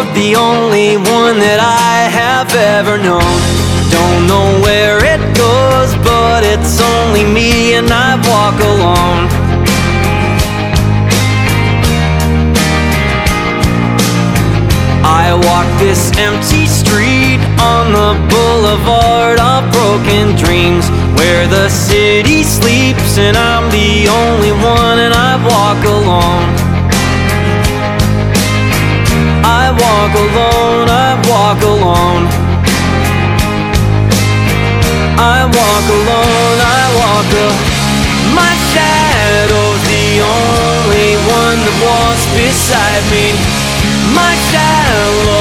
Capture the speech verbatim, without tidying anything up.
the only one that I have ever known. Don't know where it goes, but it's only me and I walk alone. I walk this empty street on the boulevard of broken dreams, where the city sleeps and I'm the only one and I walk alone. I walk alone, I walk alone. I walk alone, I walk alone. My shadow's the only one that walks beside me. My shadow